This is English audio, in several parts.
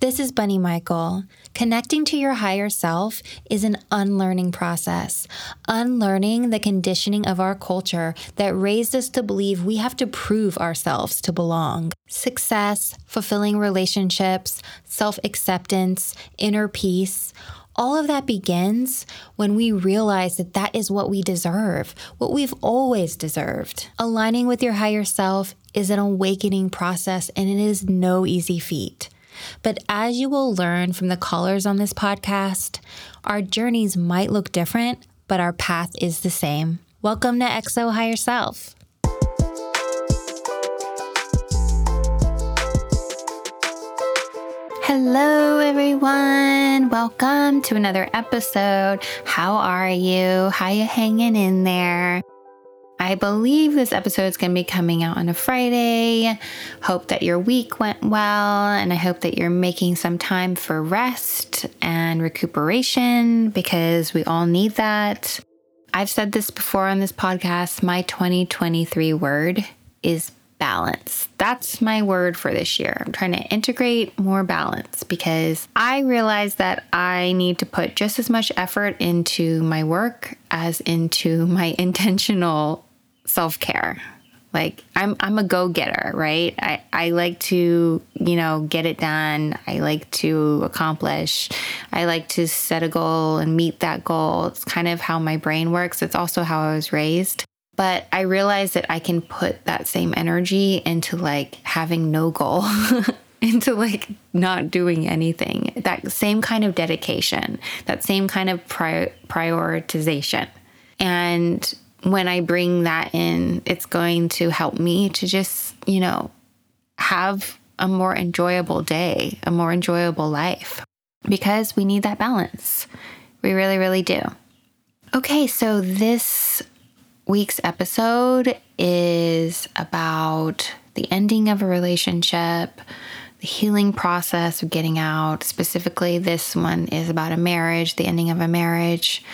This is Bunny Michael. Connecting to your higher self is an unlearning process. Unlearning the conditioning of our culture that raised us to believe we have to prove ourselves to belong. Success, fulfilling relationships, self-acceptance, inner peace, all of that begins when we realize that that is what we deserve, what we've always deserved. Aligning with your higher self is an awakening process, and it is no easy feat. But as you will learn from the callers on this podcast, our journeys might look different, but our path is the same. Welcome to XO Higher Self. Hello, everyone. Welcome to another episode. How are you? How you hanging in there? I believe this episode is going to be coming out on a Friday. Hope that your week went well, and I hope that you're making some time for rest and recuperation because we all need that. I've said this before on this podcast. My 2023 word is balance. That's my word for this year. I'm trying to integrate more balance because I realize that I need to put just as much effort into my work as into my intentional self-care. Like I'm a go-getter, right? I like to, get it done. I like to accomplish. I like to set a goal and meet that goal. It's kind of how my brain works. It's also how I was raised. But I realized that I can put that same energy into having no goal, into not doing anything. That same kind of dedication, that same kind of prioritization. And when I bring that in, it's going to help me to just, have a more enjoyable day, a more enjoyable life, because we need that balance. We really, really do. Okay, so this week's episode is about the ending of a relationship, the healing process of getting out. Specifically, this one is about a marriage, the ending of a marriage.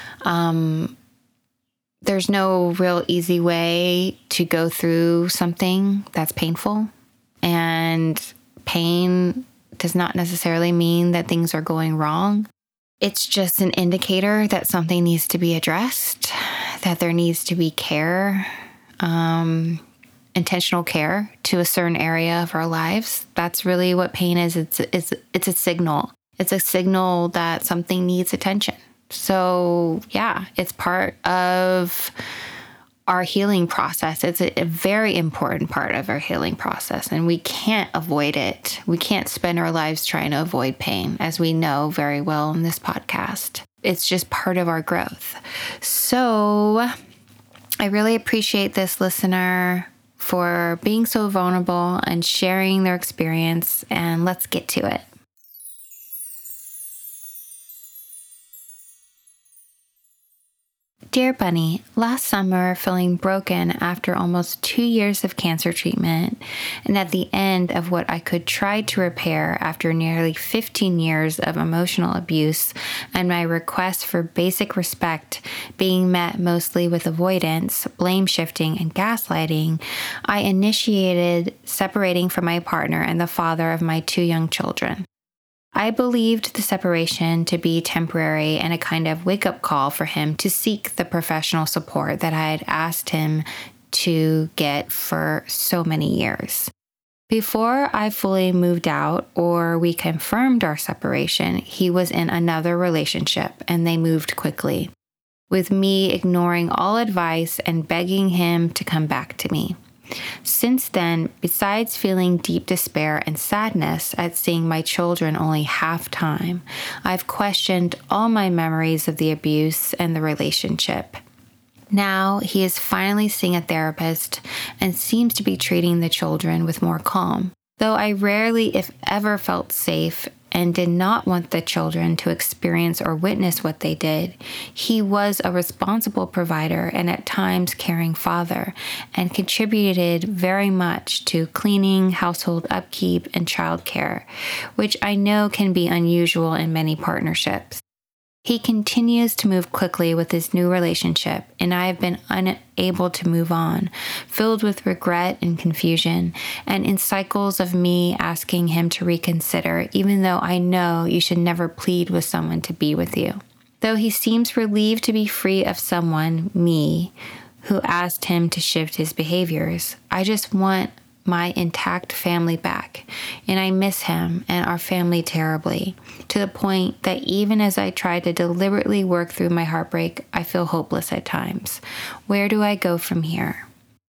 There's no real easy way to go through something that's painful. And pain does not necessarily mean that things are going wrong. It's just an indicator that something needs to be addressed, that there needs to be care, intentional care to a certain area of our lives. That's really what pain is. It's a signal. It's a signal that something needs attention. So yeah, it's part of our healing process. It's a very important part of our healing process, and we can't avoid it. We can't spend our lives trying to avoid pain, as we know very well in this podcast. It's just part of our growth. So I really appreciate this listener for being so vulnerable and sharing their experience, and let's get to it. Dear Bunny, last summer, feeling broken after almost 2 years of cancer treatment, and at the end of what I could try to repair after nearly 15 years of emotional abuse, and my request for basic respect being met mostly with avoidance, blame shifting, and gaslighting, I initiated separating from my partner and the father of my 2 young children. I believed the separation to be temporary and a kind of wake-up call for him to seek the professional support that I had asked him to get for so many years. Before I fully moved out or we confirmed our separation, he was in another relationship and they moved quickly, with me ignoring all advice and begging him to come back to me. Since then, besides feeling deep despair and sadness at seeing my children only half time, I've questioned all my memories of the abuse and the relationship. Now, he is finally seeing a therapist and seems to be treating the children with more calm. Though I rarely, if ever, felt safe and did not want the children to experience or witness what they did, he was a responsible provider and at times caring father, and contributed very much to cleaning, household upkeep, and childcare, which I know can be unusual in many partnerships. He continues to move quickly with his new relationship, and I have been unable to move on, filled with regret and confusion, and in cycles of me asking him to reconsider, even though I know you should never plead with someone to be with you. Though he seems relieved to be free of someone, me, who asked him to shift his behaviors, I just want my intact family back, and I miss him and our family terribly, to the point that even as I try to deliberately work through my heartbreak, I feel hopeless at times. Where do I go from here?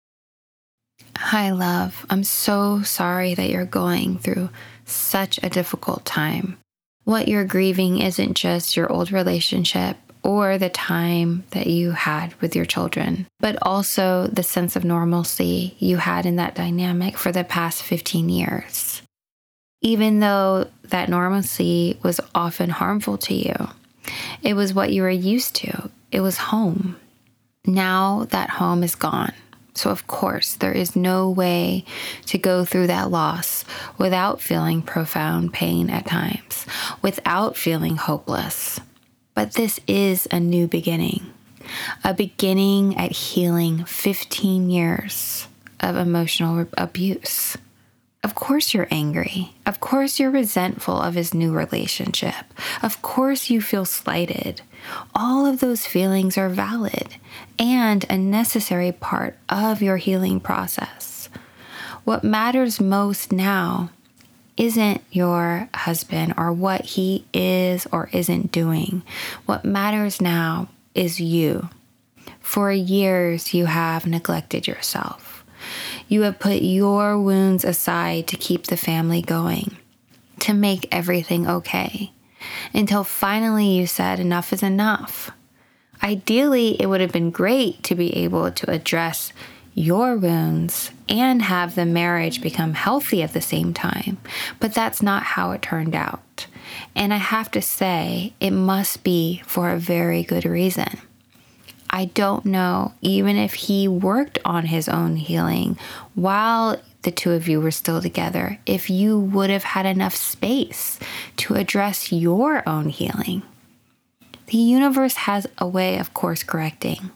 Hi, love. I'm so sorry that you're going through such a difficult time. What you're grieving isn't just your old relationship or the time that you had with your children, but also the sense of normalcy you had in that dynamic for the past 15 years. Even though that normalcy was often harmful to you, it was what you were used to. It was home. Now that home is gone. So of course, there is no way to go through that loss without feeling profound pain at times, without feeling hopeless. But this is a new beginning, a beginning at healing 15 years of emotional abuse. Of course you're angry. Of course you're resentful of his new relationship. Of course you feel slighted. All of those feelings are valid and a necessary part of your healing process. What matters most now isn't your husband or what he is or isn't doing. What matters now is you. For years, you have neglected yourself. You have put your wounds aside to keep the family going, to make everything okay, until finally you said enough is enough. Ideally, it would have been great to be able to address your wounds and have the marriage become healthy at the same time. But that's not how it turned out. And I have to say, it must be for a very good reason. I don't know even if he worked on his own healing while the two of you were still together, if you would have had enough space to address your own healing. The universe has a way of course correcting.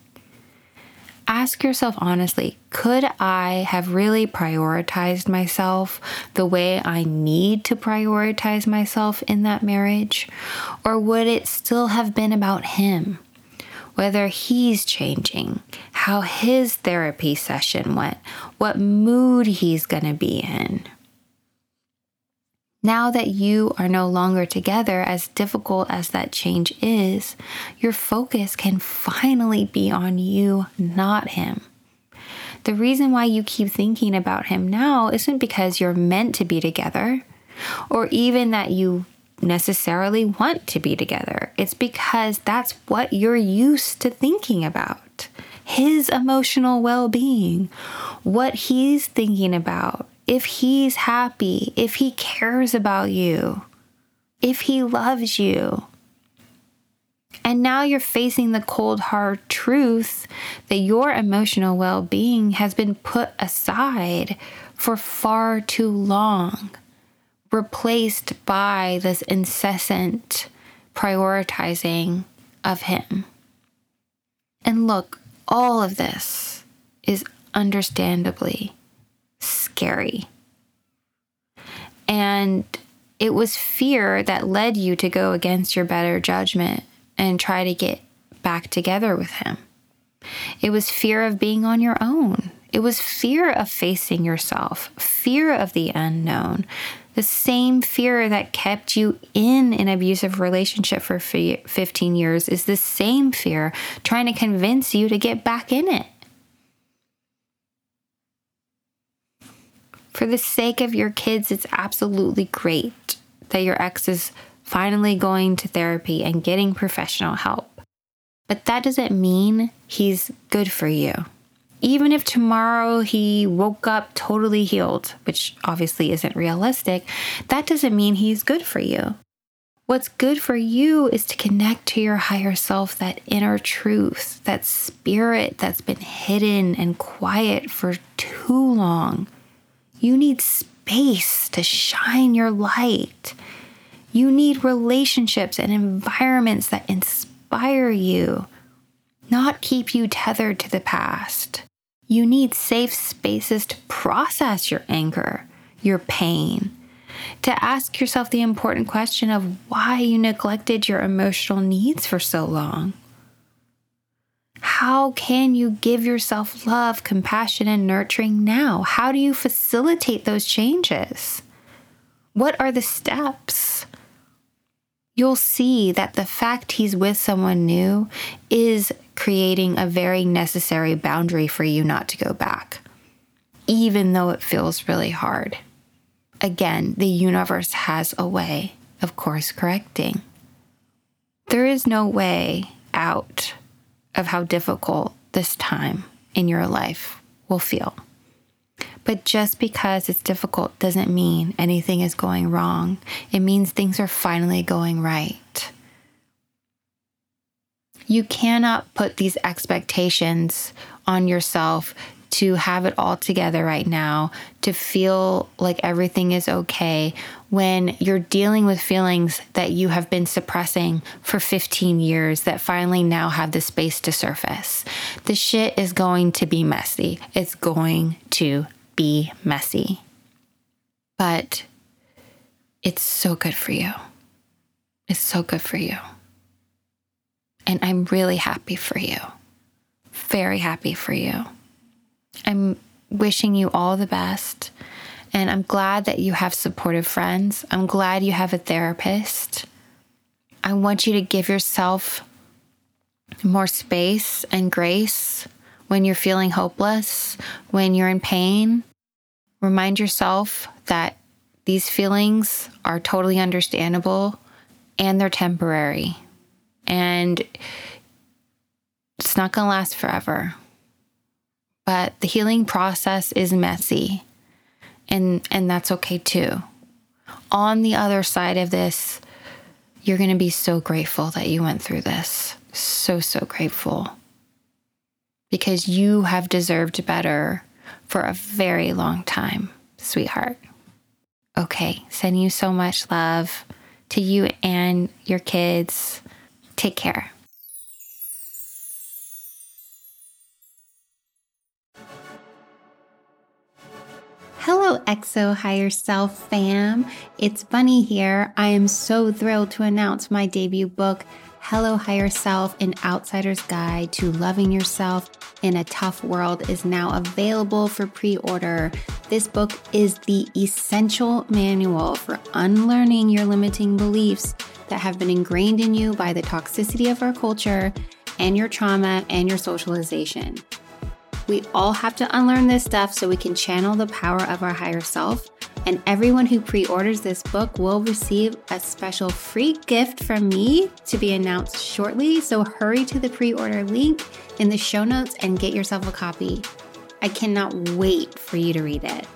Ask yourself honestly, could I have really prioritized myself the way I need to prioritize myself in that marriage? Or would it still have been about him? Whether he's changing, how his therapy session went, what mood he's going to be in. Now that you are no longer together, as difficult as that change is, your focus can finally be on you, not him. The reason why you keep thinking about him now isn't because you're meant to be together, or even that you necessarily want to be together. It's because that's what you're used to thinking about. His emotional well-being, what he's thinking about. If he's happy, if he cares about you, if he loves you. And now you're facing the cold, hard truth that your emotional well-being has been put aside for far too long, replaced by this incessant prioritizing of him. And look, all of this is understandably scary. And it was fear that led you to go against your better judgment and try to get back together with him. It was fear of being on your own. It was fear of facing yourself, fear of the unknown, the same fear that kept you in an abusive relationship for 15 years is the same fear trying to convince you to get back in it. For the sake of your kids, it's absolutely great that your ex is finally going to therapy and getting professional help. But that doesn't mean he's good for you. Even if tomorrow he woke up totally healed, which obviously isn't realistic, that doesn't mean he's good for you. What's good for you is to connect to your higher self, that inner truth, that spirit that's been hidden and quiet for too long. You need space to shine your light. You need relationships and environments that inspire you, not keep you tethered to the past. You need safe spaces to process your anger, your pain, to ask yourself the important question of why you neglected your emotional needs for so long. How can you give yourself love, compassion, and nurturing now? How do you facilitate those changes? What are the steps? You'll see that the fact he's with someone new is creating a very necessary boundary for you not to go back, even though it feels really hard. Again, the universe has a way of course correcting. There is no way out of how difficult this time in your life will feel. But just because it's difficult doesn't mean anything is going wrong. It means things are finally going right. You cannot put these expectations on yourself to have it all together right now, to feel like everything is okay when you're dealing with feelings that you have been suppressing for 15 years that finally now have the space to surface. The shit is going to be messy. It's going to be messy. But it's so good for you. It's so good for you. And I'm really happy for you. Very happy for you. I'm wishing you all the best. And I'm glad that you have supportive friends. I'm glad you have a therapist. I want you to give yourself more space and grace when you're feeling hopeless, when you're in pain. Remind yourself that these feelings are totally understandable and they're temporary. And it's not going to last forever. But the healing process is messy. And that's okay too. On the other side of this, you're going to be so grateful that you went through this. So, so grateful. Because you have deserved better for a very long time, sweetheart. Okay, sending you so much love to you and your kids. Take care. Hello, XO Higher Self fam. It's Bunny here. I am so thrilled to announce my debut book, Hello Higher Self, An Outsider's Guide to Loving Yourself in a Tough World, is now available for pre-order. This book is the essential manual for unlearning your limiting beliefs that have been ingrained in you by the toxicity of our culture and your trauma and your socialization. We all have to unlearn this stuff so we can channel the power of our higher self. And everyone who pre-orders this book will receive a special free gift from me to be announced shortly. So hurry to the pre-order link in the show notes and get yourself a copy. I cannot wait for you to read it.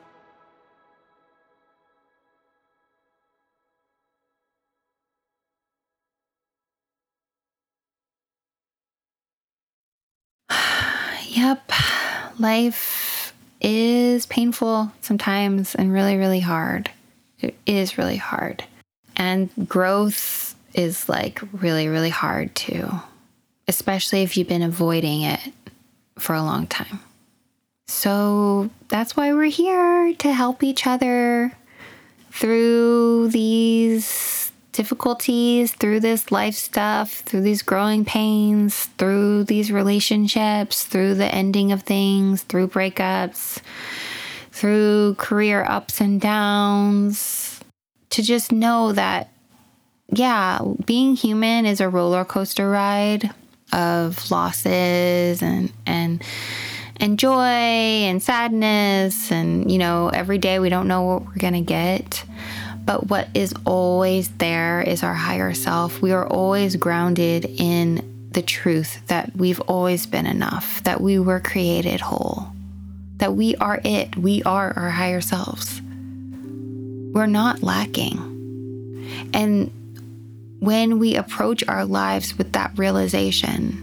Yep. Life is painful sometimes and really, really hard. It is really hard. And growth is like really, really hard too, especially if you've been avoiding it for a long time. So that's why we're here, to help each other through these difficulties, through this life stuff, through these growing pains, through these relationships, through the ending of things, through breakups, through career ups and downs, to just know that, yeah, being human is a roller coaster ride of losses and joy and sadness. And, you know, every day we don't know what we're going to get. But what is always there is our higher self. We are always grounded in the truth that we've always been enough, that we were created whole, that we are it. We are our higher selves. We're not lacking. And when we approach our lives with that realization,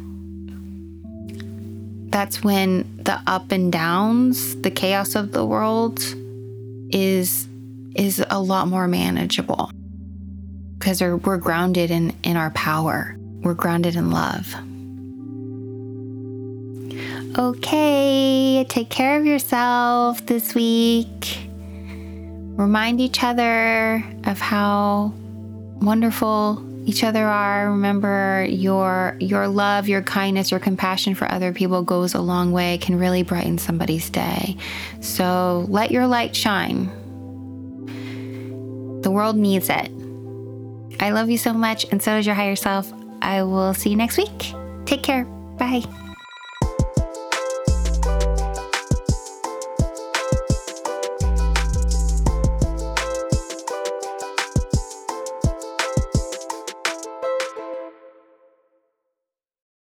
that's when the up and downs, the chaos of the world is a lot more manageable. because we're grounded in our power. We're grounded in love. Okay, take care of yourself this week. Remind each other of how wonderful each other are. Remember, your love, your kindness, your compassion for other people goes a long way. It can really brighten somebody's day. So let your light shine. The world needs it. I love you so much, and so does your higher self. I will see you next week. Take care. Bye.